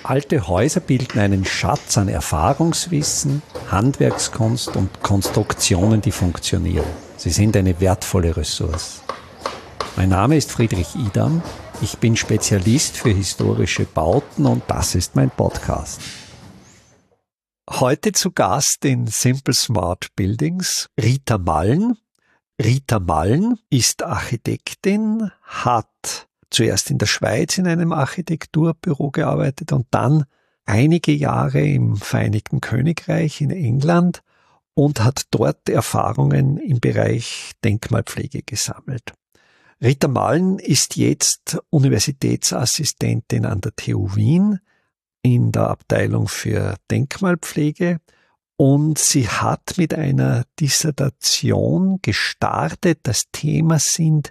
Alte Häuser bilden einen Schatz an Erfahrungswissen, Handwerkskunst und Konstruktionen, die funktionieren. Sie sind eine wertvolle Ressource. Mein Name ist Friedrich Idam. Ich bin Spezialist für historische Bauten und das ist mein Podcast. Heute zu Gast in Simple Smart Buildings Rita Mallen. Rita Mallen ist Architektin, hat zuerst in der Schweiz in einem Architekturbüro gearbeitet und dann einige Jahre im Vereinigten Königreich in England und hat dort Erfahrungen im Bereich Denkmalpflege gesammelt. Rita Mallen ist jetzt Universitätsassistentin an der TU Wien in der Abteilung für Denkmalpflege und sie hat mit einer Dissertation gestartet. Das Thema sind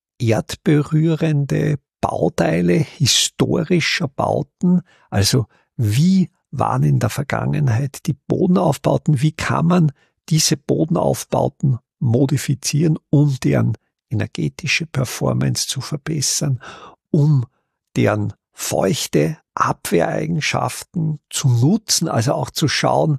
erdberührende Bauteile historischer Bauten, also wie waren in der Vergangenheit die Bodenaufbauten, wie kann man diese Bodenaufbauten modifizieren, um deren energetische Performance zu verbessern, um deren feuchte Abwehreigenschaften zu nutzen, also auch zu schauen,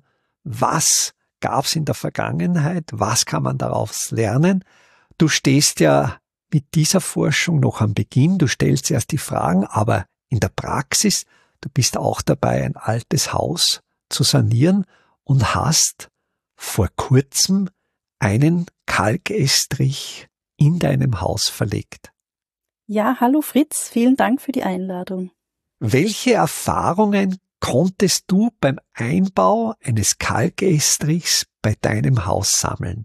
was gab es in der Vergangenheit, was kann man daraus lernen. Du stehst ja mit dieser Forschung noch am Beginn, du stellst erst die Fragen, aber in der Praxis, du bist auch dabei, ein altes Haus zu sanieren und hast vor kurzem einen Kalkestrich in deinem Haus verlegt. Ja, hallo Fritz, vielen Dank für die Einladung. Welche Erfahrungen konntest du beim Einbau eines Kalkestrichs bei deinem Haus sammeln?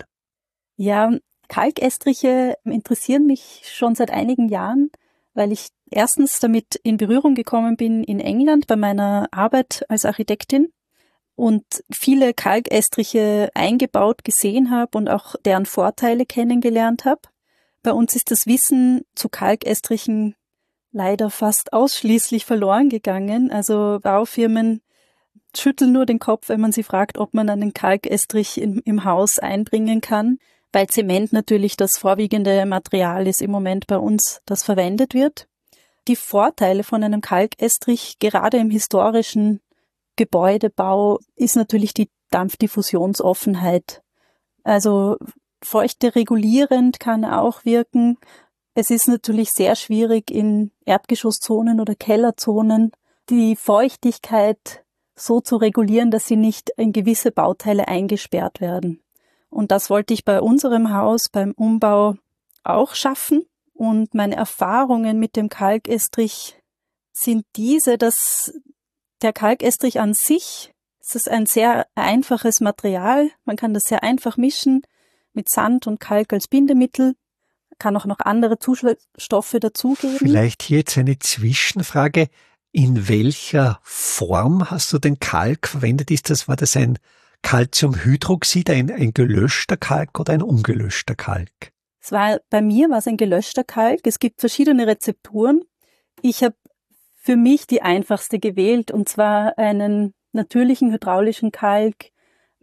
Ja, Kalkestriche interessieren mich schon seit einigen Jahren, weil ich erstens damit in Berührung gekommen bin in England bei meiner Arbeit als Architektin und viele Kalkestriche eingebaut gesehen habe und auch deren Vorteile kennengelernt habe. Bei uns ist das Wissen zu Kalkestrichen leider fast ausschließlich verloren gegangen. Also Baufirmen schütteln nur den Kopf, wenn man sie fragt, ob man einen Kalkestrich im Haus einbringen kann, weil Zement natürlich das vorwiegende Material ist im Moment bei uns, das verwendet wird. Die Vorteile von einem Kalkestrich, gerade im historischen Gebäudebau, ist natürlich die Dampfdiffusionsoffenheit. Also feuchte regulierend kann er auch wirken. Es ist natürlich sehr schwierig in Erdgeschosszonen oder Kellerzonen, die Feuchtigkeit so zu regulieren, dass sie nicht in gewisse Bauteile eingesperrt werden. Und das wollte ich bei unserem Haus beim Umbau auch schaffen. Und meine Erfahrungen mit dem Kalkestrich sind diese, dass der Kalkestrich an sich, es ist ein sehr einfaches Material. Man kann das sehr einfach mischen mit Sand und Kalk als Bindemittel. Kann auch noch andere Zusatzstoffe dazugeben. Vielleicht hier jetzt eine Zwischenfrage. In welcher Form hast du den Kalk verwendet? War das ein Calciumhydroxid, ein gelöschter Kalk oder ein ungelöschter Kalk? Bei mir war es ein gelöschter Kalk. Es gibt verschiedene Rezepturen. Ich habe für mich die einfachste gewählt, und zwar einen natürlichen hydraulischen Kalk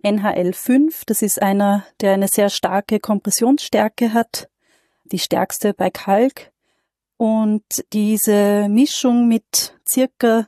NHL5. Das ist einer, der eine sehr starke Kompressionsstärke hat, die stärkste bei Kalk. Und diese Mischung mit circa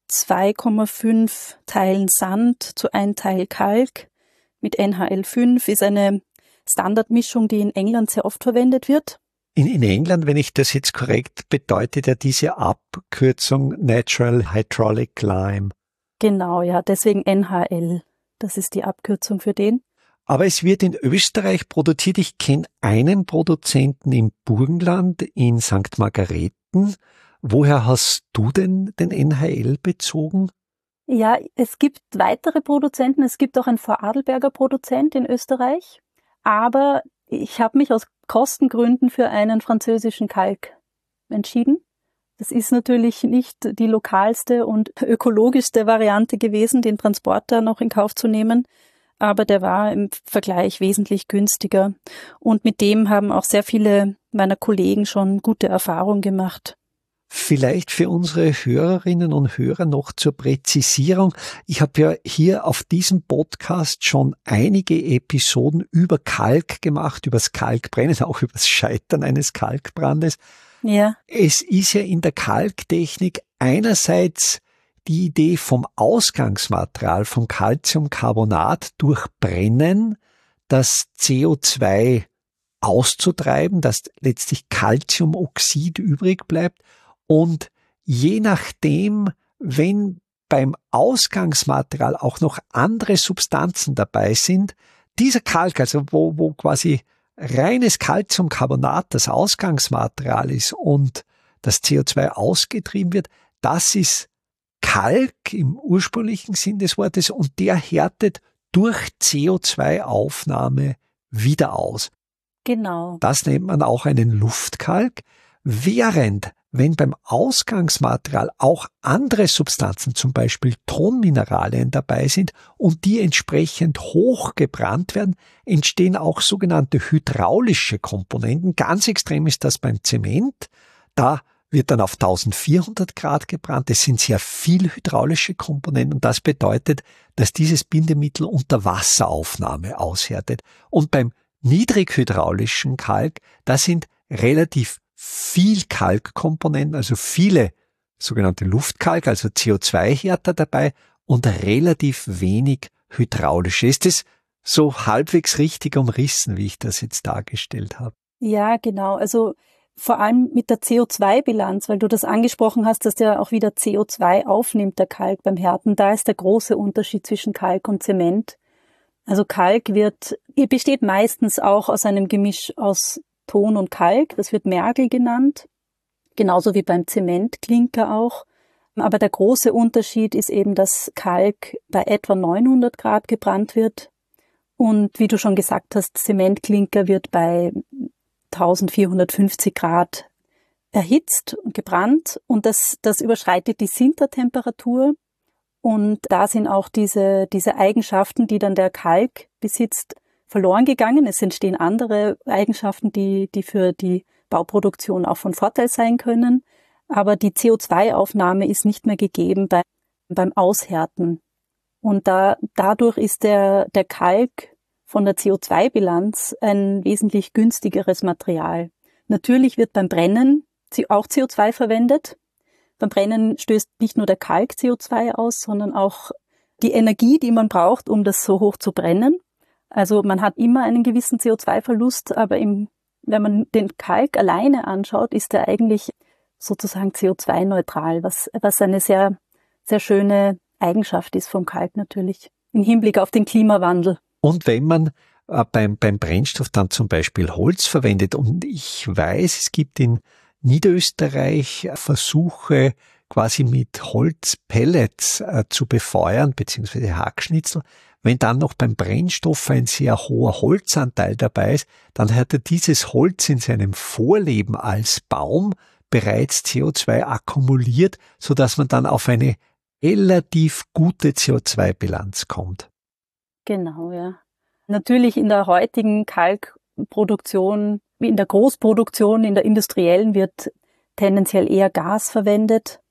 2,5 Teilen Sand zu 1 Teil Kalk mit NHL5 ist eine Standardmischung, die in England sehr oft verwendet wird. In England, wenn ich das jetzt korrekt, bedeutet ja diese Abkürzung Natural Hydraulic Lime. Genau, ja, deswegen NHL. Das ist die Abkürzung für den. Aber es wird in Österreich produziert. Ich kenne einen Produzenten im Burgenland in St. Margareten. Woher hast du denn den NHL bezogen? Ja, es gibt weitere Produzenten. Es gibt auch einen Vorarlberger Produzent in Österreich. Aber ich habe mich aus Kostengründen für einen französischen Kalk entschieden. Das ist natürlich nicht die lokalste und ökologischste Variante gewesen, den Transporter noch in Kauf zu nehmen. Aber der war im Vergleich wesentlich günstiger. Und mit dem haben auch sehr viele meiner Kollegen schon gute Erfahrungen gemacht. Vielleicht für unsere Hörerinnen und Hörer noch zur Präzisierung. Ich habe ja hier auf diesem Podcast schon einige Episoden über Kalk gemacht, über das Kalkbrennen, auch über das Scheitern eines Kalkbrandes. Ja. Es ist ja in der Kalktechnik einerseits die Idee vom Ausgangsmaterial, vom Calciumcarbonat durch Brennen das CO2 auszutreiben, dass letztlich Calciumoxid übrig bleibt. Und je nachdem, wenn beim Ausgangsmaterial auch noch andere Substanzen dabei sind, dieser Kalk, also wo quasi reines Calciumcarbonat das Ausgangsmaterial ist und das CO2 ausgetrieben wird, das ist Kalk im ursprünglichen Sinn des Wortes und der härtet durch CO2-Aufnahme wieder aus. Genau. Das nennt man auch einen Luftkalk, während wenn beim Ausgangsmaterial auch andere Substanzen, zum Beispiel Tonmineralien dabei sind und die entsprechend hoch gebrannt werden, entstehen auch sogenannte hydraulische Komponenten. Ganz extrem ist das beim Zement. Da wird dann auf 1400 Grad gebrannt. Es sind sehr viel hydraulische Komponenten und das bedeutet, dass dieses Bindemittel unter Wasseraufnahme aushärtet. Und beim niedrighydraulischen Kalk, da sind relativ viel Kalkkomponenten, also viele sogenannte Luftkalk, also CO2-Härter dabei und relativ wenig hydraulische. Ist das so halbwegs richtig umrissen, wie ich das jetzt dargestellt habe? Ja, genau. Also vor allem mit der CO2-Bilanz, weil du das angesprochen hast, dass der auch wieder CO2 aufnimmt, der Kalk beim Härten. Da ist der große Unterschied zwischen Kalk und Zement. Also Kalk besteht meistens auch aus einem Gemisch aus Ton und Kalk. Das wird Mergel genannt. Genauso wie beim Zementklinker auch. Aber der große Unterschied ist eben, dass Kalk bei etwa 900 Grad gebrannt wird. Und wie du schon gesagt hast, Zementklinker wird bei 1450 Grad erhitzt und gebrannt. Und das überschreitet die Sintertemperatur. Und da sind auch diese Eigenschaften, die dann der Kalk besitzt, verloren gegangen. Es entstehen andere Eigenschaften, die für die Bauproduktion auch von Vorteil sein können. Aber die CO2-Aufnahme ist nicht mehr gegeben beim Aushärten. Und dadurch ist der Kalk von der CO2-Bilanz ein wesentlich günstigeres Material. Natürlich wird beim Brennen auch CO2 verwendet. Beim Brennen stößt nicht nur der Kalk CO2 aus, sondern auch die Energie, die man braucht, um das so hoch zu brennen. Also man hat immer einen gewissen CO2-Verlust, aber wenn man den Kalk alleine anschaut, ist er eigentlich sozusagen CO2-neutral, was eine sehr, sehr schöne Eigenschaft ist vom Kalk natürlich, im Hinblick auf den Klimawandel. Und wenn man beim Brennstoff dann zum Beispiel Holz verwendet, und ich weiß, es gibt in Niederösterreich Versuche, quasi mit Holzpellets zu befeuern, beziehungsweise Hackschnitzel. Wenn dann noch beim Brennstoff ein sehr hoher Holzanteil dabei ist, dann hat dieses Holz in seinem Vorleben als Baum bereits CO2 akkumuliert, sodass man dann auf eine relativ gute CO2-Bilanz kommt. Genau, ja. Natürlich in der heutigen Kalkproduktion, wie in der Großproduktion, in der industriellen wird tendenziell eher Gas verwendet.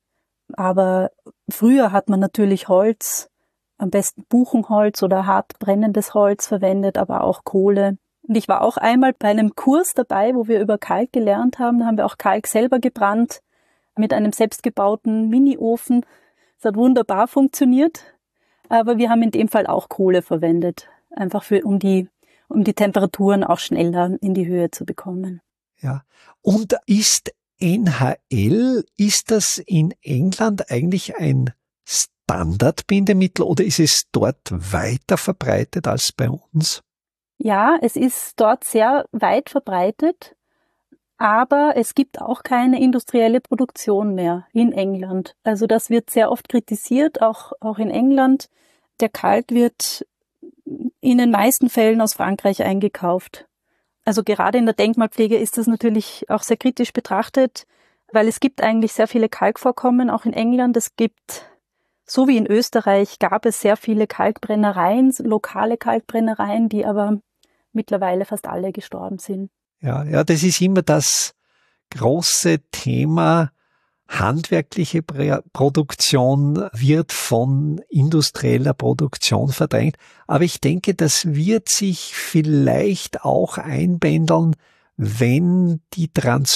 Aber früher hat man natürlich Holz, am besten Buchenholz oder hart brennendes Holz verwendet, aber auch Kohle. Und ich war auch einmal bei einem Kurs dabei, wo wir über Kalk gelernt haben. Da haben wir auch Kalk selber gebrannt mit einem selbstgebauten Mini-Ofen. Es hat wunderbar funktioniert, aber wir haben in dem Fall auch Kohle verwendet, einfach um die Temperaturen auch schneller in die Höhe zu bekommen. Ja. Und ist NHL, ist das in England eigentlich ein Standardbindemittel oder ist es dort weiter verbreitet als bei uns? Ja, es ist dort sehr weit verbreitet, aber es gibt auch keine industrielle Produktion mehr in England. Also das wird sehr oft kritisiert, auch in England. Der Kalk wird in den meisten Fällen aus Frankreich eingekauft. Also gerade in der Denkmalpflege ist das natürlich auch sehr kritisch betrachtet, weil es gibt eigentlich sehr viele Kalkvorkommen, auch in England. Es gibt, so wie in Österreich, gab es sehr viele Kalkbrennereien, lokale Kalkbrennereien, die aber mittlerweile fast alle gestorben sind. Ja, das ist immer das große Thema. Handwerkliche Produktion wird von industrieller Produktion verdrängt. Aber ich denke, das wird sich vielleicht auch einpendeln, wenn die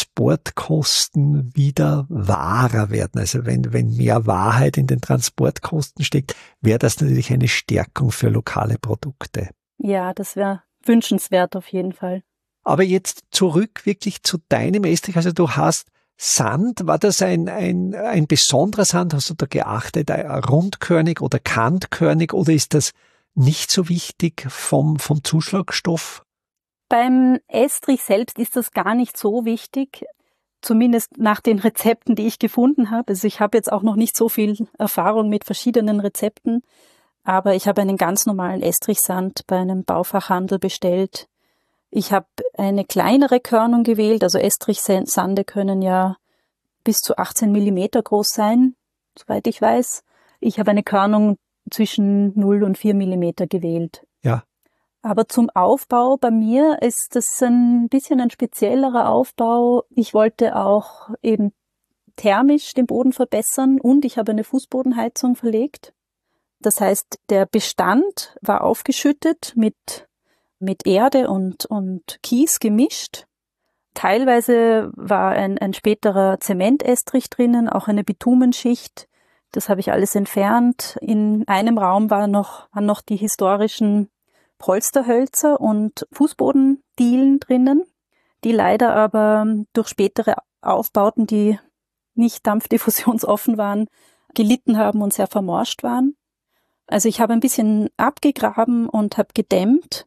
Transportkosten wieder wahrer werden. Also wenn mehr Wahrheit in den Transportkosten steckt, wäre das natürlich eine Stärkung für lokale Produkte. Ja, das wäre wünschenswert auf jeden Fall. Aber jetzt zurück wirklich zu deinem Estrich. Also du hast Sand, war das ein besonderer Sand? Hast du da geachtet, rundkörnig oder kantkörnig, oder ist das nicht so wichtig vom Zuschlagstoff? Beim Estrich selbst ist das gar nicht so wichtig, zumindest nach den Rezepten, die ich gefunden habe. Also ich habe jetzt auch noch nicht so viel Erfahrung mit verschiedenen Rezepten, aber ich habe einen ganz normalen Estrichsand bei einem Baufachhandel bestellt. Ich habe eine kleinere Körnung gewählt, also Estrichsande können ja bis zu 18 Millimeter groß sein, soweit ich weiß. Ich habe eine Körnung zwischen 0 und 4 Millimeter gewählt. Ja. Aber zum Aufbau bei mir ist das ein bisschen ein speziellerer Aufbau. Ich wollte auch eben thermisch den Boden verbessern und ich habe eine Fußbodenheizung verlegt. Das heißt, der Bestand war aufgeschüttet mit Erde und Kies gemischt. Teilweise war ein späterer Zementestrich drinnen, auch eine Bitumenschicht. Das habe ich alles entfernt. In einem Raum waren noch die historischen Polsterhölzer und Fußbodendielen drinnen, die leider aber durch spätere Aufbauten, die nicht dampfdiffusionsoffen waren, gelitten haben und sehr vermorscht waren. Also ich habe ein bisschen abgegraben und habe gedämmt,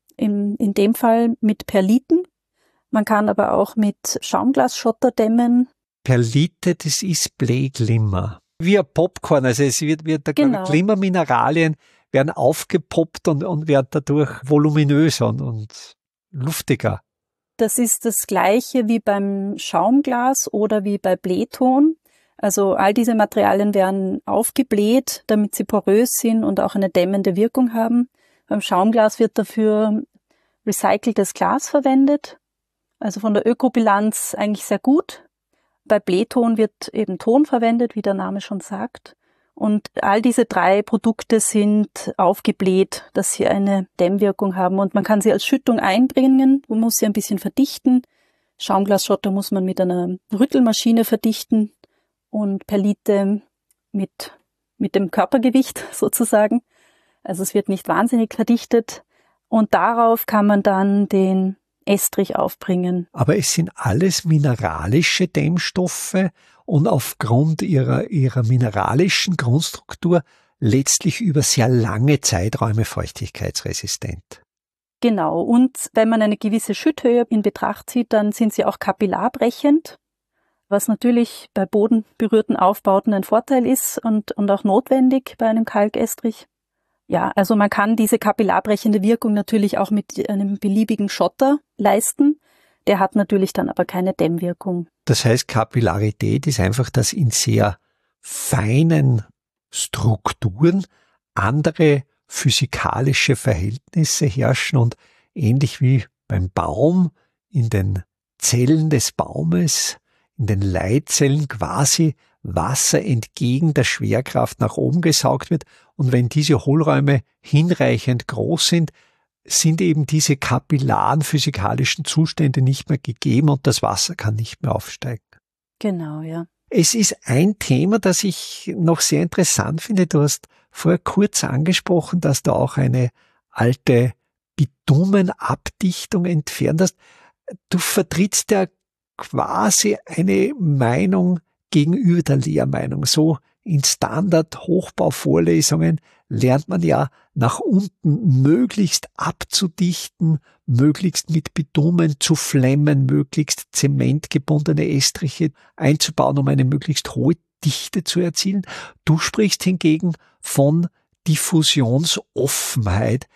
in dem Fall mit Perliten. Man kann aber auch mit Schaumglasschotter dämmen. Perlite, das ist Bleiglimmer. Wie ein Popcorn, also es wird da Genau. Glimmermineralien werden aufgepoppt und werden dadurch voluminöser und luftiger. Das ist das Gleiche wie beim Schaumglas oder wie bei Blähton. Also all diese Materialien werden aufgebläht, damit sie porös sind und auch eine dämmende Wirkung haben. Beim Schaumglas wird dafür recyceltes Glas verwendet, also von der Ökobilanz eigentlich sehr gut. Bei Blähton wird eben Ton verwendet, wie der Name schon sagt. Und all diese 3 Produkte sind aufgebläht, dass sie eine Dämmwirkung haben. Und man kann sie als Schüttung einbringen, man muss sie ein bisschen verdichten. Schaumglasschotter muss man mit einer Rüttelmaschine verdichten und Perlite mit dem Körpergewicht sozusagen. Also es wird nicht wahnsinnig verdichtet. Und darauf kann man dann den Estrich aufbringen. Aber es sind alles mineralische Dämmstoffe und aufgrund ihrer mineralischen Grundstruktur letztlich über sehr lange Zeiträume feuchtigkeitsresistent. Genau. Und wenn man eine gewisse Schütthöhe in Betracht zieht, dann sind sie auch kapillarbrechend, was natürlich bei bodenberührten Aufbauten ein Vorteil ist und auch notwendig bei einem Kalkestrich. Ja, also man kann diese kapillarbrechende Wirkung natürlich auch mit einem beliebigen Schotter leisten. Der hat natürlich dann aber keine Dämmwirkung. Das heißt, Kapillarität ist einfach, dass in sehr feinen Strukturen andere physikalische Verhältnisse herrschen und ähnlich wie beim Baum in den Zellen des Baumes, in den Leitzellen quasi Wasser entgegen der Schwerkraft nach oben gesaugt wird. Und wenn diese Hohlräume hinreichend groß sind, sind eben diese kapillaren physikalischen Zustände nicht mehr gegeben und das Wasser kann nicht mehr aufsteigen. Genau, ja. Es ist ein Thema, das ich noch sehr interessant finde. Du hast vorher kurz angesprochen, dass du auch eine alte Bitumenabdichtung entfernt hast. Du vertrittst ja quasi eine Meinung gegenüber der Lehrmeinung. So in Standard-Hochbauvorlesungen lernt man ja nach unten möglichst abzudichten, möglichst mit Bitumen zu flemmen, möglichst zementgebundene Estriche einzubauen, um eine möglichst hohe Dichte zu erzielen. Du sprichst hingegen von Diffusionsoffenheit.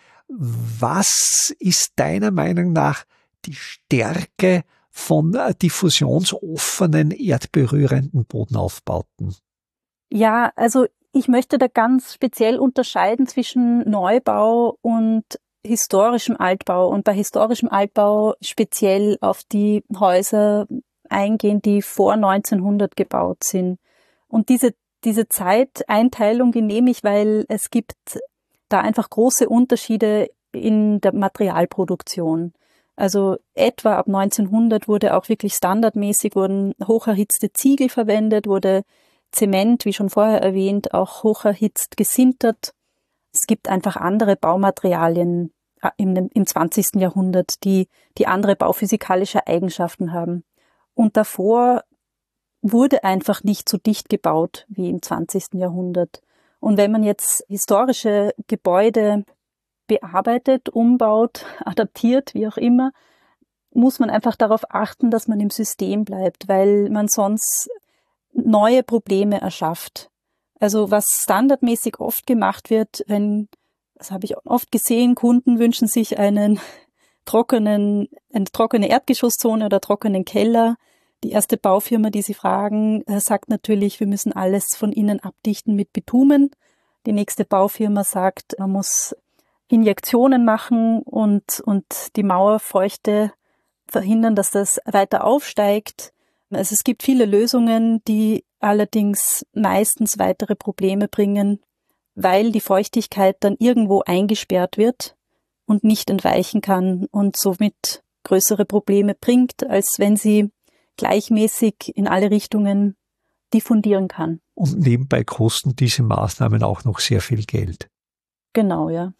Was ist deiner Meinung nach die Stärke von diffusionsoffenen, erdberührenden Bodenaufbauten? Ja, also ich möchte da ganz speziell unterscheiden zwischen Neubau und historischem Altbau und bei historischem Altbau speziell auf die Häuser eingehen, die vor 1900 gebaut sind. Und diese Zeiteinteilung, die nehme ich, weil es gibt da einfach große Unterschiede in der Materialproduktion. Also etwa ab 1900 wurde auch wirklich standardmäßig, wurden hocherhitzte Ziegel verwendet, wurde Zement, wie schon vorher erwähnt, auch hocherhitzt gesintert. Es gibt einfach andere Baumaterialien im 20. Jahrhundert, die andere bauphysikalische Eigenschaften haben. Und davor wurde einfach nicht so dicht gebaut wie im 20. Jahrhundert. Und wenn man jetzt historische Gebäude bearbeitet, umbaut, adaptiert, wie auch immer, muss man einfach darauf achten, dass man im System bleibt, weil man sonst neue Probleme erschafft. Also was standardmäßig oft gemacht wird, das habe ich oft gesehen, Kunden wünschen sich eine trockene Erdgeschosszone oder trockenen Keller. Die erste Baufirma, die sie fragen, sagt natürlich, wir müssen alles von innen abdichten mit Bitumen. Die nächste Baufirma sagt, man muss Injektionen machen und die Mauerfeuchte verhindern, dass das weiter aufsteigt. Also es gibt viele Lösungen, die allerdings meistens weitere Probleme bringen, weil die Feuchtigkeit dann irgendwo eingesperrt wird und nicht entweichen kann und somit größere Probleme bringt, als wenn sie gleichmäßig in alle Richtungen diffundieren kann. Und nebenbei kosten diese Maßnahmen auch noch sehr viel Geld. Genau, ja.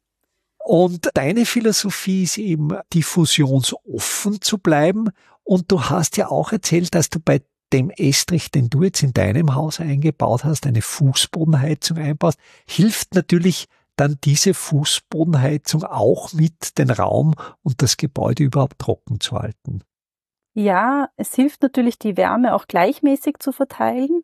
Und deine Philosophie ist eben, diffusionsoffen zu bleiben. Und du hast ja auch erzählt, dass du bei dem Estrich, den du jetzt in deinem Haus eingebaut hast, eine Fußbodenheizung einbaust. Hilft natürlich dann diese Fußbodenheizung auch mit, den Raum und das Gebäude überhaupt trocken zu halten? Ja, es hilft natürlich, die Wärme auch gleichmäßig zu verteilen.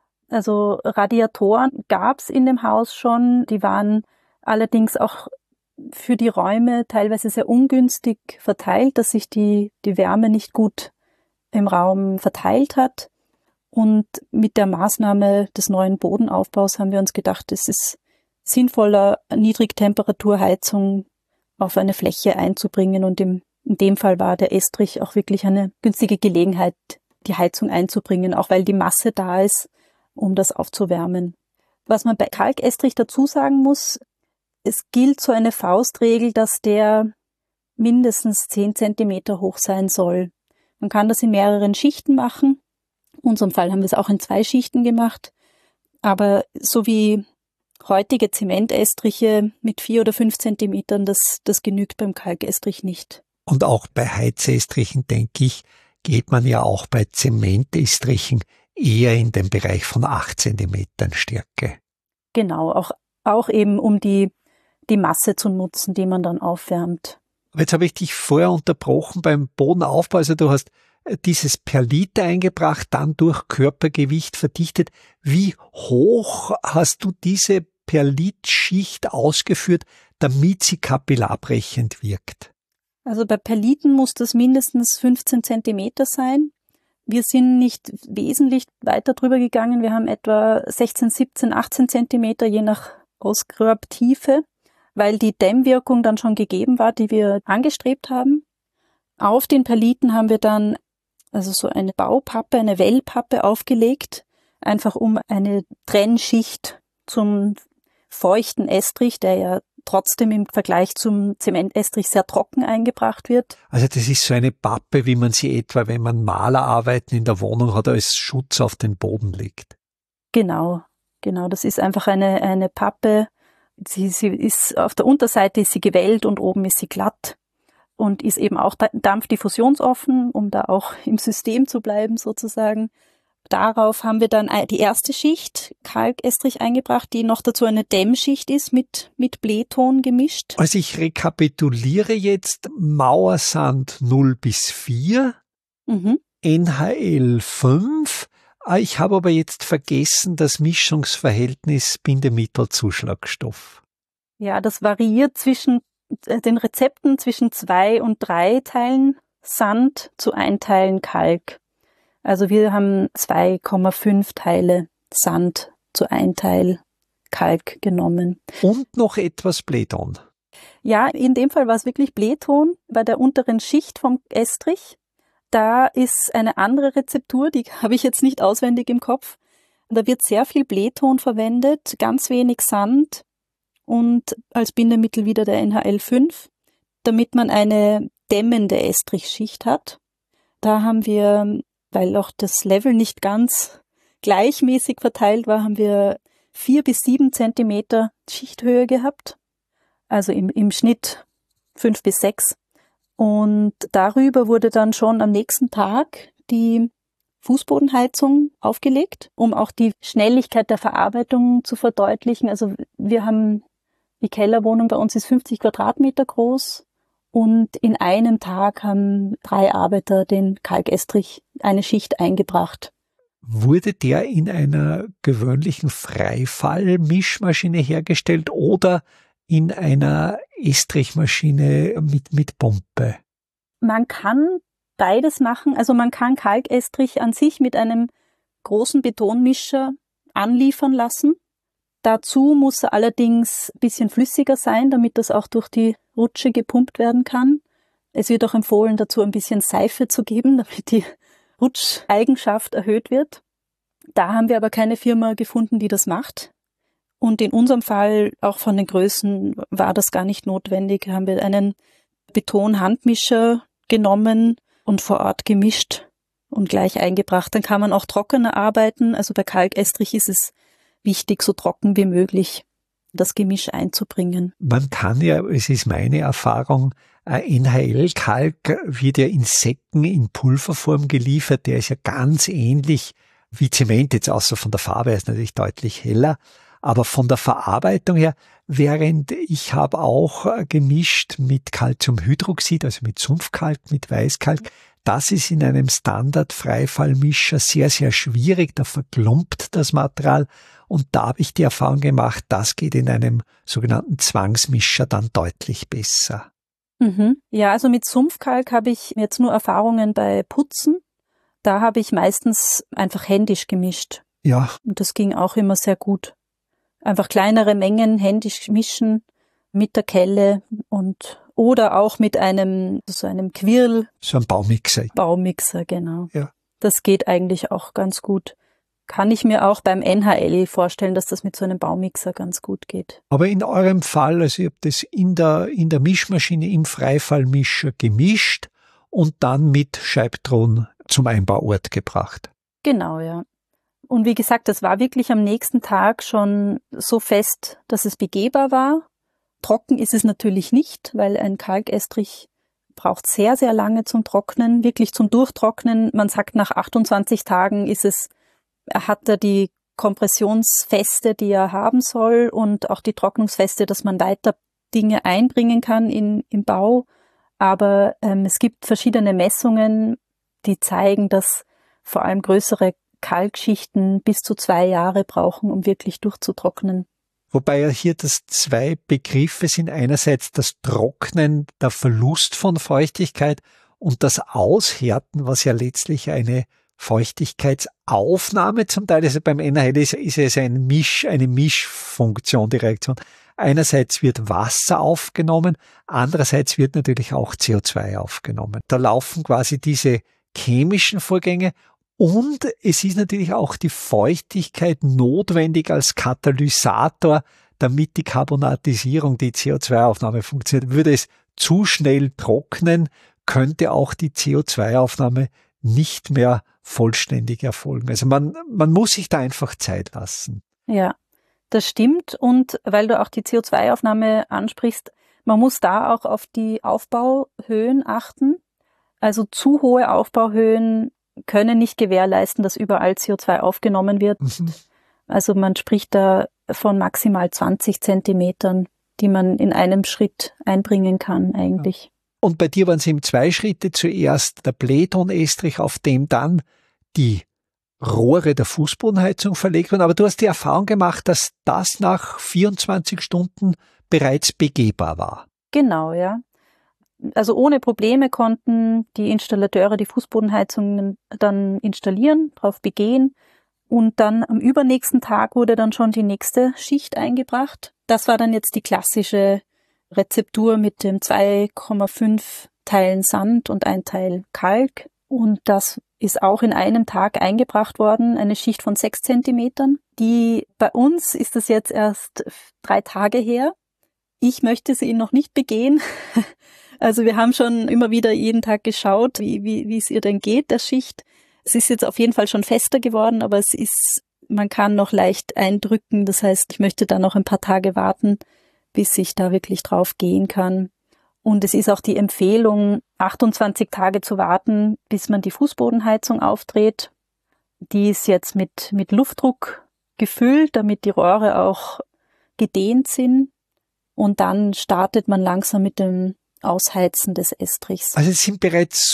Also Radiatoren gab es in dem Haus schon, die waren allerdings auch für die Räume teilweise sehr ungünstig verteilt, dass sich die Wärme nicht gut im Raum verteilt hat. Und mit der Maßnahme des neuen Bodenaufbaus haben wir uns gedacht, es ist sinnvoller, Niedrigtemperaturheizung auf eine Fläche einzubringen. Und in dem Fall war der Estrich auch wirklich eine günstige Gelegenheit, die Heizung einzubringen, auch weil die Masse da ist, um das aufzuwärmen. Was man bei Kalkestrich dazu sagen muss, es gilt so eine Faustregel, dass der mindestens 10 Zentimeter hoch sein soll. Man kann das in mehreren Schichten machen. In unserem Fall haben wir es auch in 2 Schichten gemacht. Aber so wie heutige Zementestriche mit 4 oder 5 Zentimetern, das genügt beim Kalkestrich nicht. Und auch bei Heizestrichen, denke ich, geht man ja auch bei Zementestrichen eher in den Bereich von 8 Zentimetern Stärke. Genau, auch eben um die Masse zu nutzen, die man dann aufwärmt. Jetzt habe ich dich vorher unterbrochen beim Bodenaufbau. Also du hast dieses Perlit eingebracht, dann durch Körpergewicht verdichtet. Wie hoch hast du diese Perlitschicht ausgeführt, damit sie kapillarbrechend wirkt? Also bei Perliten muss das mindestens 15 Zentimeter sein. Wir sind nicht wesentlich weiter drüber gegangen. Wir haben etwa 16, 17, 18 Zentimeter, je nach Ausgrabtiefe, weil die Dämmwirkung dann schon gegeben war, die wir angestrebt haben. Auf den Perliten haben wir dann also so eine Baupappe, eine Wellpappe aufgelegt, einfach um eine Trennschicht zum feuchten Estrich, der ja trotzdem im Vergleich zum Zementestrich sehr trocken eingebracht wird. Also das ist so eine Pappe, wie man sie etwa, wenn man Malerarbeiten in der Wohnung hat, als Schutz auf den Boden legt. Genau. Das ist einfach eine Pappe. Sie ist auf der Unterseite ist sie gewellt und oben ist sie glatt und ist eben auch dampfdiffusionsoffen, um da auch im System zu bleiben sozusagen. Darauf haben wir dann die erste Schicht Kalkestrich eingebracht, die noch dazu eine Dämmschicht ist mit Blähton gemischt. Also ich rekapituliere jetzt: Mauersand 0 bis 4, NHL 5. Ich habe aber jetzt vergessen das Mischungsverhältnis Bindemittel-Zuschlagstoff. Ja, das variiert zwischen den Rezepten zwischen 2 und 3 Teilen Sand zu 1 Teilen Kalk. Also wir haben 2,5 Teile Sand zu 1 Teil Kalk genommen. Und noch etwas Blähton. Ja, in dem Fall war es wirklich Blähton bei der unteren Schicht vom Estrich. Da ist eine andere Rezeptur, die habe ich jetzt nicht auswendig im Kopf. Da wird sehr viel Blähton verwendet, ganz wenig Sand und als Bindemittel wieder der NHL 5, damit man eine dämmende Estrichschicht hat. Da haben wir, weil auch das Level nicht ganz gleichmäßig verteilt war, haben wir 4 bis 7 Zentimeter Schichthöhe gehabt. Also im Schnitt 5 bis 6. Und darüber wurde dann schon am nächsten Tag die Fußbodenheizung aufgelegt, um auch die Schnelligkeit der Verarbeitung zu verdeutlichen. Also die Kellerwohnung bei uns ist 50 Quadratmeter groß und in einem Tag haben 3 Arbeiter den Kalkestrich eine Schicht eingebracht. Wurde der in einer gewöhnlichen Freifallmischmaschine hergestellt oder in einer Estrichmaschine mit Pumpe? Man kann beides machen. Also man kann Kalkestrich an sich mit einem großen Betonmischer anliefern lassen. Dazu muss er allerdings ein bisschen flüssiger sein, damit das auch durch die Rutsche gepumpt werden kann. Es wird auch empfohlen, dazu ein bisschen Seife zu geben, damit die Rutscheigenschaft erhöht wird. Da haben wir aber keine Firma gefunden, die das macht. Und in unserem Fall, auch von den Größen, war das gar nicht notwendig. Haben wir einen Betonhandmischer genommen und vor Ort gemischt und gleich eingebracht. Dann kann man auch trockener arbeiten. Also bei Kalkestrich ist es wichtig, so trocken wie möglich das Gemisch einzubringen. Man kann ja, es ist meine Erfahrung, NHL-Kalk wird ja in Säcken in Pulverform geliefert. Der ist ja ganz ähnlich wie Zement, jetzt außer von der Farbe, er ist natürlich deutlich heller. Aber von der Verarbeitung her, während ich habe auch gemischt mit Calciumhydroxid, also mit Sumpfkalk, mit Weißkalk. Das ist in einem Standard-Freifallmischer sehr, sehr schwierig. Da verklumpt das Material. Und da habe ich die Erfahrung gemacht, das geht in einem sogenannten Zwangsmischer dann deutlich besser. Mhm. Ja, also mit Sumpfkalk habe ich jetzt nur Erfahrungen bei Putzen. Da habe ich meistens einfach händisch gemischt. Ja. Und das ging auch immer sehr gut. Einfach kleinere Mengen händisch mischen mit der Kelle oder auch mit einem Quirl. So ein Baumixer. Baumixer, genau. Ja. Das geht eigentlich auch ganz gut. Kann ich mir auch beim NHL vorstellen, dass das mit so einem Baumixer ganz gut geht. Aber in eurem Fall, also ihr habt das in der Mischmaschine im Freifallmischer gemischt und dann mit Scheibtron zum Einbauort gebracht. Genau, ja. Und wie gesagt, das war wirklich am nächsten Tag schon so fest, dass es begehbar war. Trocken ist es natürlich nicht, weil ein Kalkestrich braucht sehr, sehr lange zum Trocknen, wirklich zum Durchtrocknen. Man sagt, nach 28 Tagen hat er die Kompressionsfeste, die er haben soll und auch die Trocknungsfeste, dass man weiter Dinge einbringen kann im Bau. Aber es gibt verschiedene Messungen, die zeigen, dass vor allem größere Kalkschichten bis zu 2 Jahre brauchen, um wirklich durchzutrocknen. Wobei ja hier das 2 Begriffe sind. Einerseits das Trocknen, der Verlust von Feuchtigkeit und das Aushärten, was ja letztlich eine Feuchtigkeitsaufnahme zum Teil, also beim NHL ist es eine Mischfunktion, die Reaktion. Einerseits wird Wasser aufgenommen, andererseits wird natürlich auch CO2 aufgenommen. Da laufen quasi diese chemischen Vorgänge und es ist natürlich auch die Feuchtigkeit notwendig als Katalysator, damit die Carbonatisierung, die CO2-Aufnahme funktioniert. Würde es zu schnell trocknen, könnte auch die CO2-Aufnahme nicht mehr vollständig erfolgen. Also man muss sich da einfach Zeit lassen. Ja, das stimmt. Und weil du auch die CO2-Aufnahme ansprichst, man muss da auch auf die Aufbauhöhen achten. Also zu hohe Aufbauhöhen können nicht gewährleisten, dass überall CO2 aufgenommen wird. Mhm. Also man spricht da von maximal 20 Zentimetern, die man in einem Schritt einbringen kann eigentlich. Ja. Und bei dir waren es eben 2 Schritte. Zuerst der Blähtonestrich, auf dem dann die Rohre der Fußbodenheizung verlegt wurden. Aber du hast die Erfahrung gemacht, dass das nach 24 Stunden bereits begehbar war. Genau, ja. Also ohne Probleme konnten die Installateure die Fußbodenheizungen dann installieren, drauf begehen. Und dann am übernächsten Tag wurde dann schon die nächste Schicht eingebracht. Das war dann jetzt die klassische Rezeptur mit dem 2,5 Teilen Sand und 1 Teil Kalk. Und das ist auch in einem Tag eingebracht worden, eine Schicht von 6 Zentimetern. Bei uns ist das jetzt erst 3 Tage her. Ich möchte sie noch nicht begehen, Also wir haben schon immer wieder jeden Tag geschaut, wie es ihr denn geht, der Schicht. Es ist jetzt auf jeden Fall schon fester geworden, aber man kann noch leicht eindrücken. Das heißt, ich möchte da noch ein paar Tage warten, bis ich da wirklich drauf gehen kann. Und es ist auch die Empfehlung, 28 Tage zu warten, bis man die Fußbodenheizung aufdreht. Die ist jetzt mit Luftdruck gefüllt, damit die Rohre auch gedehnt sind. Und dann startet man langsam mit dem Ausheizen des Estrichs. Also sie sind bereits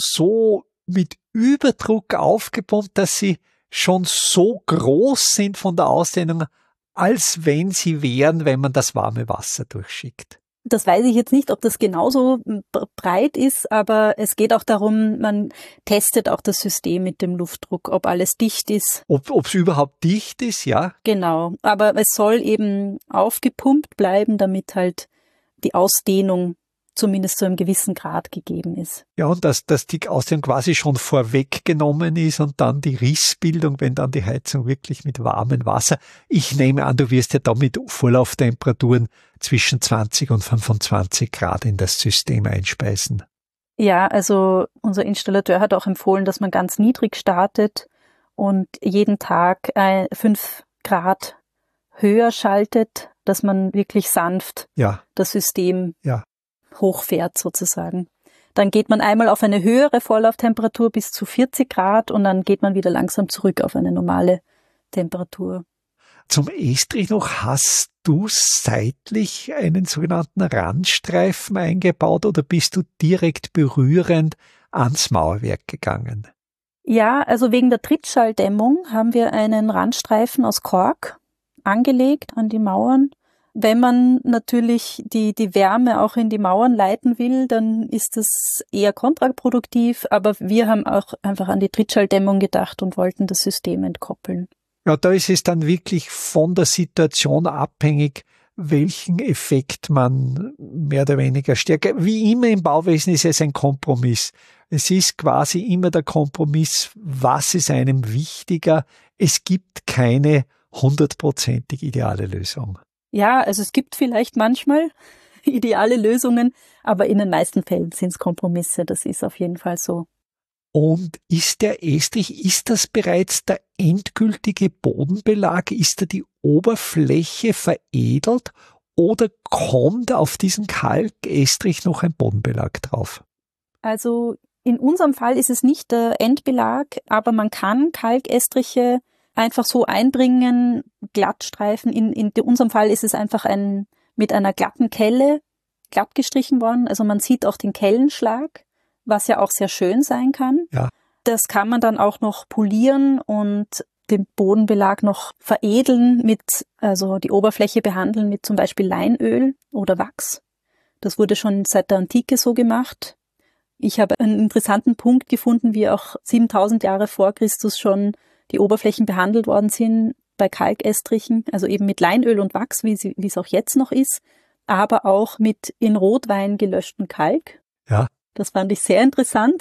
so mit Überdruck aufgepumpt, dass sie schon so groß sind von der Ausdehnung, als wenn sie wären, wenn man das warme Wasser durchschickt. Das weiß ich jetzt nicht, ob das genauso breit ist, aber es geht auch darum, man testet auch das System mit dem Luftdruck, ob alles dicht ist. Ob es überhaupt dicht ist, ja. Genau, aber es soll eben aufgepumpt bleiben, damit halt die Ausdehnung zumindest zu einem gewissen Grad gegeben ist. Ja, und dass die Ausdehnung quasi schon vorweggenommen ist und dann die Rissbildung, wenn dann die Heizung wirklich mit warmem Wasser. Ich nehme an, du wirst ja da mit Vorlauftemperaturen zwischen 20 und 25 Grad in das System einspeisen. Ja, also unser Installateur hat auch empfohlen, dass man ganz niedrig startet und jeden Tag 5 Grad höher schaltet, dass man wirklich sanft das System hochfährt sozusagen. Dann geht man einmal auf eine höhere Vorlauftemperatur bis zu 40 Grad und dann geht man wieder langsam zurück auf eine normale Temperatur. Zum Estrich noch, hast du seitlich einen sogenannten Randstreifen eingebaut oder bist du direkt berührend ans Mauerwerk gegangen? Ja, also wegen der Trittschalldämmung haben wir einen Randstreifen aus Kork angelegt an die Mauern. Wenn man natürlich die Wärme auch in die Mauern leiten will, dann ist das eher kontraproduktiv, aber wir haben auch einfach an die Trittschalldämmung gedacht und wollten das System entkoppeln. Ja, da ist es dann wirklich von der Situation abhängig, welchen Effekt man mehr oder weniger stärker. Wie immer im Bauwesen ist es ein Kompromiss. Es ist quasi immer der Kompromiss, was ist einem wichtiger. Es gibt keine 100%ig ideale Lösung. Ja, also es gibt vielleicht manchmal ideale Lösungen, aber in den meisten Fällen sind es Kompromisse. Das ist auf jeden Fall so. Und ist der Estrich, ist das bereits der endgültige Bodenbelag? Ist da die Oberfläche veredelt oder kommt auf diesen Kalkestrich noch ein Bodenbelag drauf? Also in unserem Fall ist es nicht der Endbelag, aber man kann Kalkestriche einfach so einbringen, Glattstreifen. In unserem Fall ist es einfach mit einer glatten Kelle glatt gestrichen worden. Also man sieht auch den Kellenschlag, was ja auch sehr schön sein kann. Ja. Das kann man dann auch noch polieren und den Bodenbelag noch veredeln also die Oberfläche behandeln mit zum Beispiel Leinöl oder Wachs. Das wurde schon seit der Antike so gemacht. Ich habe einen interessanten Punkt gefunden, wie auch 7000 Jahre vor Christus schon die Oberflächen behandelt worden sind bei Kalkestrichen, also eben mit Leinöl und Wachs, wie es auch jetzt noch ist, aber auch mit in Rotwein gelöschtem Kalk. Ja. Das fand ich sehr interessant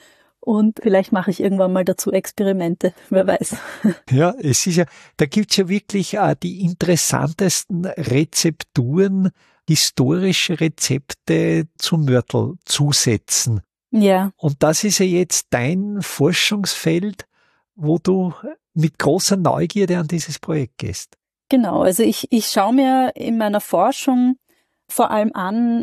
und vielleicht mache ich irgendwann mal dazu Experimente, wer weiß. Ja, es ist ja, da gibt's ja wirklich die interessantesten Rezepturen, historische Rezepte zum Mörtelzusätzen. Ja. Und das ist ja jetzt dein Forschungsfeld, wo du mit großer Neugierde an dieses Projekt gehst. Genau, also ich schaue mir in meiner Forschung vor allem an,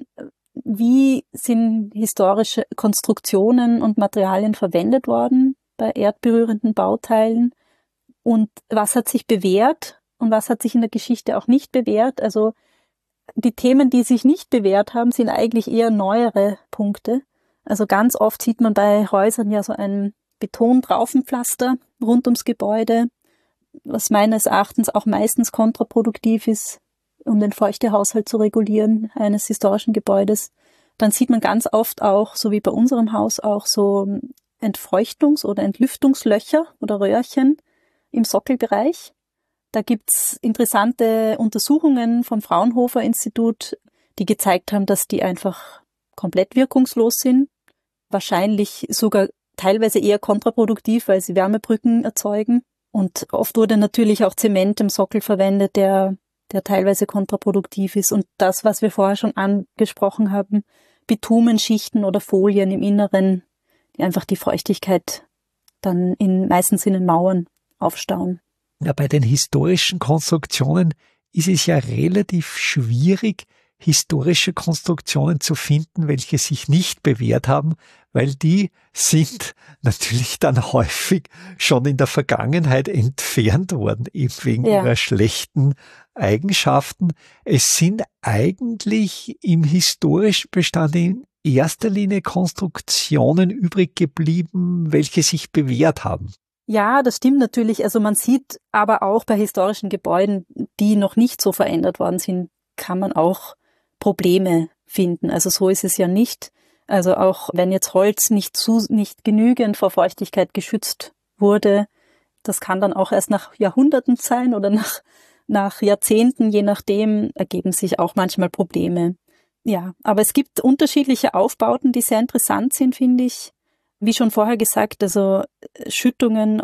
wie sind historische Konstruktionen und Materialien verwendet worden bei erdberührenden Bauteilen und was hat sich bewährt und was hat sich in der Geschichte auch nicht bewährt. Also die Themen, die sich nicht bewährt haben, sind eigentlich eher neuere Punkte. Also ganz oft sieht man bei Häusern ja so ein Betontraufenpflaster rund ums Gebäude, was meines Erachtens auch meistens kontraproduktiv ist, um den Feuchtehaushalt zu regulieren eines historischen Gebäudes. Dann sieht man ganz oft auch, so wie bei unserem Haus auch, so Entfeuchtungs- oder Entlüftungslöcher oder Röhrchen im Sockelbereich. Da gibt's interessante Untersuchungen vom Fraunhofer-Institut, die gezeigt haben, dass die einfach komplett wirkungslos sind. Wahrscheinlich sogar teilweise eher kontraproduktiv, weil sie Wärmebrücken erzeugen. Und oft wurde natürlich auch Zement im Sockel verwendet, der teilweise kontraproduktiv ist. Und das, was wir vorher schon angesprochen haben, Bitumenschichten oder Folien im Inneren, die einfach die Feuchtigkeit dann meistens in den Mauern aufstauen. Ja, bei den historischen Konstruktionen ist es ja relativ schwierig, historische Konstruktionen zu finden, welche sich nicht bewährt haben, weil die sind natürlich dann häufig schon in der Vergangenheit entfernt worden, eben wegen ihrer schlechten Eigenschaften. Es sind eigentlich im historischen Bestand in erster Linie Konstruktionen übrig geblieben, welche sich bewährt haben. Ja, das stimmt natürlich. Also man sieht aber auch bei historischen Gebäuden, die noch nicht so verändert worden sind, kann man auch Probleme finden. Also so ist es ja nicht. Also auch wenn jetzt Holz nicht genügend vor Feuchtigkeit geschützt wurde, das kann dann auch erst nach Jahrhunderten sein oder nach Jahrzehnten, je nachdem, ergeben sich auch manchmal Probleme. Ja, aber es gibt unterschiedliche Aufbauten, die sehr interessant sind, finde ich. Wie schon vorher gesagt, also Schüttungen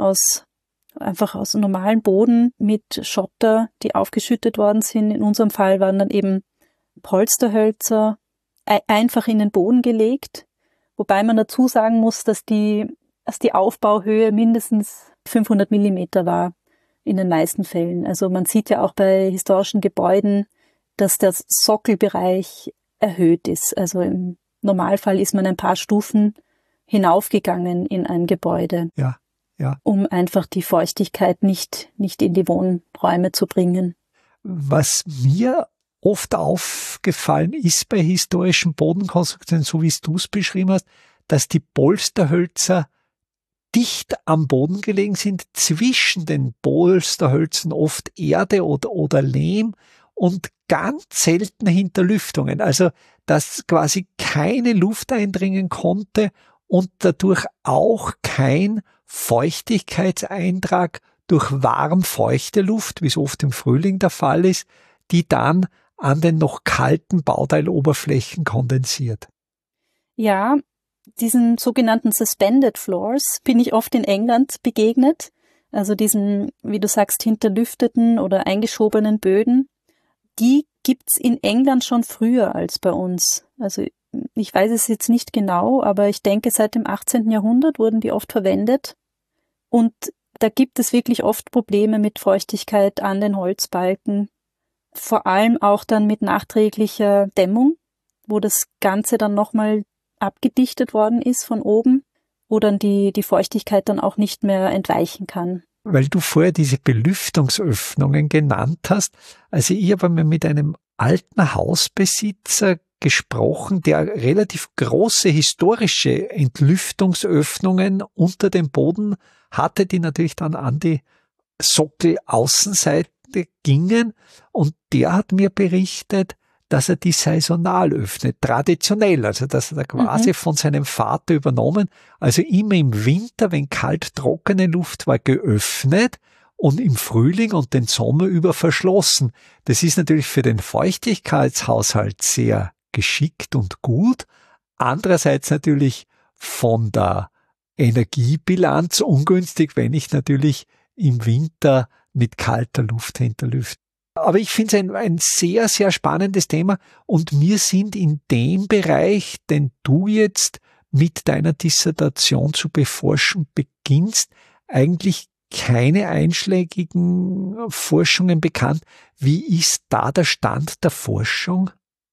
einfach aus normalem Boden mit Schotter, die aufgeschüttet worden sind. In unserem Fall waren dann eben Polsterhölzer einfach in den Boden gelegt, wobei man dazu sagen muss, dass die Aufbauhöhe mindestens 500 Millimeter war in den meisten Fällen. Also man sieht ja auch bei historischen Gebäuden, dass der Sockelbereich erhöht ist. Also im Normalfall ist man ein paar Stufen hinaufgegangen in ein Gebäude, um einfach die Feuchtigkeit nicht in die Wohnräume zu bringen. Was mir oft aufgefallen ist bei historischen Bodenkonstruktionen, so wie du es beschrieben hast, dass die Polsterhölzer dicht am Boden gelegen sind, zwischen den Polsterhölzern oft Erde oder Lehm und ganz selten Hinterlüftungen. Also, dass quasi keine Luft eindringen konnte und dadurch auch kein Feuchtigkeitseintrag durch warm-feuchte Luft, wie es oft im Frühling der Fall ist, die dann an den noch kalten Bauteiloberflächen kondensiert. Ja, diesen sogenannten Suspended Floors bin ich oft in England begegnet. Also diesen, wie du sagst, hinterlüfteten oder eingeschobenen Böden. Die gibt's in England schon früher als bei uns. Also ich weiß es jetzt nicht genau, aber ich denke, seit dem 18. Jahrhundert wurden die oft verwendet. Und da gibt es wirklich oft Probleme mit Feuchtigkeit an den Holzbalken. Vor allem auch dann mit nachträglicher Dämmung, wo das Ganze dann nochmal abgedichtet worden ist von oben, wo dann die Feuchtigkeit dann auch nicht mehr entweichen kann. Weil du vorher diese Belüftungsöffnungen genannt hast. Also ich habe mal mit einem alten Hausbesitzer gesprochen, der relativ große historische Entlüftungsöffnungen unter dem Boden hatte, die natürlich dann an die Sockelaußenseite gingen. Und der hat mir berichtet, dass er die saisonal öffnet, traditionell, also dass er da quasi von seinem Vater übernommen, also immer im Winter, wenn kalt trockene Luft war, geöffnet und im Frühling und den Sommer über verschlossen. Das ist natürlich für den Feuchtigkeitshaushalt sehr geschickt und gut, andererseits natürlich von der Energiebilanz ungünstig, wenn ich natürlich im Winter mit kalter Luft hinterlüfte. Aber ich finde es ein sehr, sehr spannendes Thema und wir sind in dem Bereich, den du jetzt mit deiner Dissertation zu beforschen beginnst, eigentlich keine einschlägigen Forschungen bekannt. Wie ist da der Stand der Forschung?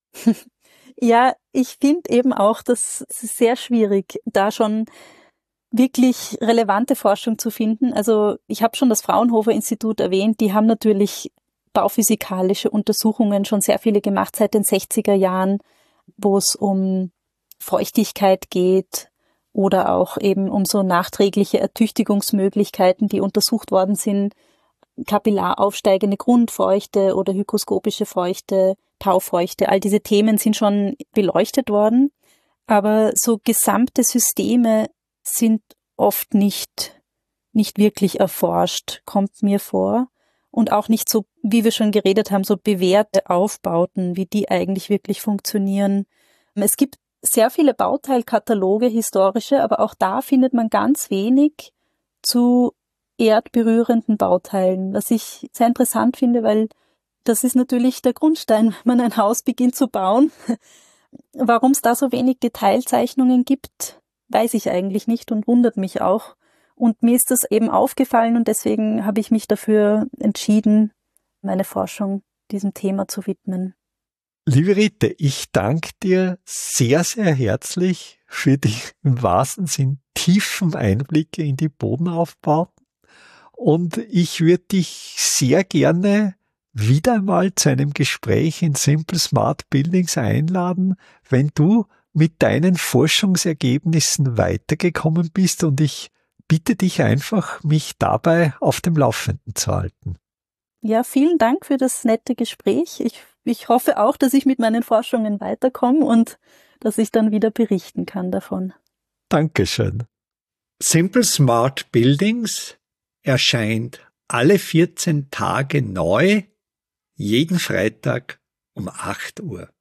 Ja, ich finde eben auch, das ist sehr schwierig, da schon wirklich relevante Forschung zu finden. Also ich habe schon das Fraunhofer-Institut erwähnt, die haben natürlich bauphysikalische Untersuchungen schon sehr viele gemacht seit den 60er Jahren, wo es um Feuchtigkeit geht oder auch eben um so nachträgliche Ertüchtigungsmöglichkeiten, die untersucht worden sind, kapillar aufsteigende Grundfeuchte oder hygroskopische Feuchte, Taufeuchte, all diese Themen sind schon beleuchtet worden, aber so gesamte Systeme sind oft nicht wirklich erforscht, kommt mir vor. Und auch nicht so, wie wir schon geredet haben, so bewährte Aufbauten, wie die eigentlich wirklich funktionieren. Es gibt sehr viele Bauteilkataloge, historische, aber auch da findet man ganz wenig zu erdberührenden Bauteilen, was ich sehr interessant finde, weil das ist natürlich der Grundstein, wenn man ein Haus beginnt zu bauen. Warum es da so wenig Detailzeichnungen gibt, weiß ich eigentlich nicht und wundert mich auch. Und mir ist das eben aufgefallen und deswegen habe ich mich dafür entschieden, meine Forschung diesem Thema zu widmen. Liebe Rite, ich danke dir sehr, sehr herzlich für die im wahrsten Sinn tiefen Einblicke in die Bodenaufbauten. Und ich würde dich sehr gerne wieder einmal zu einem Gespräch in Simple Smart Buildings einladen, wenn du mit deinen Forschungsergebnissen weitergekommen bist, und ich bitte dich einfach, mich dabei auf dem Laufenden zu halten. Ja, vielen Dank für das nette Gespräch. Ich hoffe auch, dass ich mit meinen Forschungen weiterkomme und dass ich dann wieder berichten kann davon. Dankeschön. Simple Smart Buildings erscheint alle 14 Tage neu, jeden Freitag um 8 Uhr.